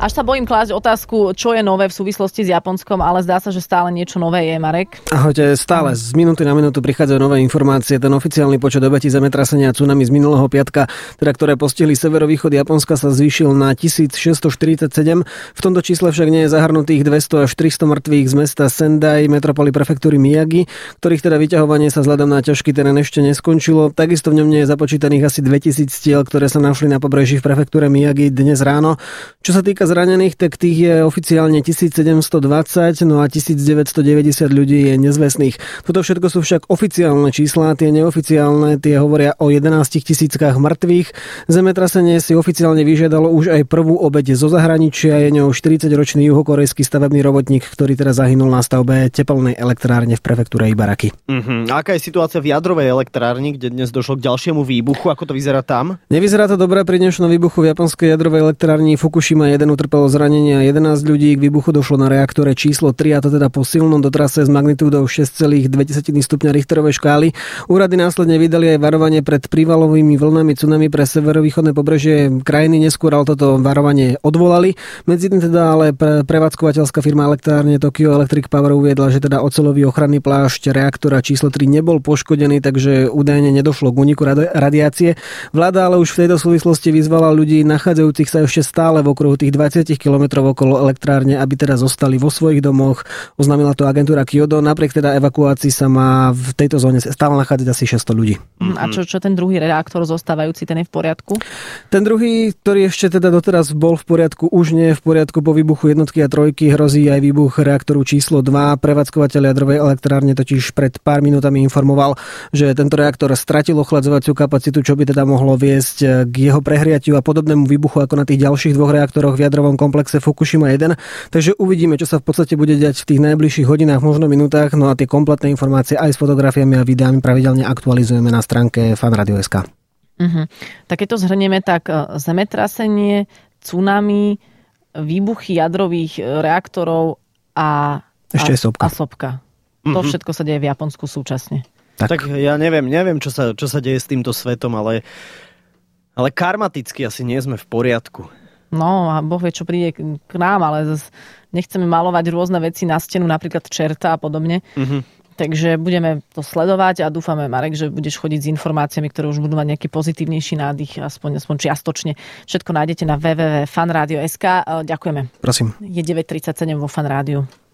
Až sa bojím klásť otázku, čo je nové v súvislosti s Japonskom, ale zdá sa, že stále niečo nové je, Marek. Ahojte, stále z minúty na minútu prichádzajú nové informácie. Ten oficiálny počet obetí zemetrasenia a tsunami z minulého piatka, ktoré postihli severovýchod Japonska, sa zvýšil na 1647. V tomto čísle však nie je zahrnutých 200 až 300 mŕtvych z mesta Sendai, metropoly prefektúry Miyagi, ktorých teda vyťahovanie sa vzhľadom na ťažký terén ešte neskončilo. Takisto v ňom nie je započítaných asi 2000 tiel, ktoré sa našli na pobreží v prefektúre Miyagi dnes ráno. Čo sa týka zranených, tak tých je oficiálne 1720, no a 1990 ľudí je nezvestných. Toto všetko sú však oficiálne čísla, tie neoficiálne, tie hovoria o 11 000 mŕtvych. Zemetrasenie si oficiálne vyžiadalo už aj prvú obeť zo zahraničia, je ňou 40-ročný juhokorejský stavebný robotník, ktorý teda zahynul na stavbe tepelnej elektrárne v prefektúre Ibaraki. Aká je situácia v jadrovej elektrárni, kde dnes došlo k ďalšiemu výbuchu? Ako to vyzerá tam? Nevyzerá to dobre. Pri dnešnom výbuchu v japonskej jadrovej elektrárni Fukushima 1 utrpelo zranenia 11 ľudí. K výbuchu došlo na reaktore číslo 3, a to teda po silnom dotrase s magnitúdou 6,2 stupňa Richterovej škály. Úrady následne vydali aj varovanie pred prívalovými vlnami tsunami pre severovýchodné pobrežie krajiny. Neskôr ale toto varovanie odvolali. Medzi tým teda ale prevádzkovateľská firma elektrárne Tokyo Electric Power uviedla, že teda oceľový ochranný plášť reaktora číslo 3 nebol poškodený, takže údajne nedošlo k úniku radiácie. Vláda ale už v tejto súvislosti vyzvala ľudí nachádzajúcich sa ešte stále v okruhu tých 20 kilometrov okolo elektrárne, aby teda zostali vo svojich domoch. Oznámila to agentúra Kyoto. Napriek teda evakuácii sa má v tejto zóne stále nachádzať asi 600 ľudí. A čo ten druhý reaktor zostávajúci, ten je v poriadku? Ten druhý, ktorý ešte teda doteraz bol v poriadku, už nie je v poriadku. Po výbuchu jednotky a trojky hrozí aj výbuch reaktoru číslo 2. Prevádzkovateľ jadrovej elektrárne totiž pred pár minútami informoval, že tento reaktor stratil ochladzovaciu kapacitu, čo by teda mohlo viesť k jeho prehriatiu a podobnému výbuchu ako na tých ďalších dvoch reaktoroch v jadrovom komplexe Fukushima 1. Takže uvidíme, čo sa v podstate bude diať v tých najbližších hodinách, možno minútach. No a tie kompletné informácie aj s fotografiami a videami pravidelne aktualizujeme na stránke fanradio.sk. Tak keď to zhrnieme, tak zemetrasenie, tsunami, výbuchy jadrových reaktorov a sopka. To všetko sa deje v Japonsku súčasne. Tak ja neviem, čo sa deje s týmto svetom, ale karmaticky asi nie sme v poriadku. No a Boh vie, čo príde k nám, ale nechceme malovať rôzne veci na stenu, napríklad čerta a podobne. Takže budeme to sledovať a dúfame, Marek, že budeš chodiť s informáciami, ktoré už budú mať nejaký pozitívnejší nádych, aspoň čiastočne. Všetko nájdete na www.fanradio.sk. Ďakujeme. Prosím. Je 9:37 vo Fan Rádiu.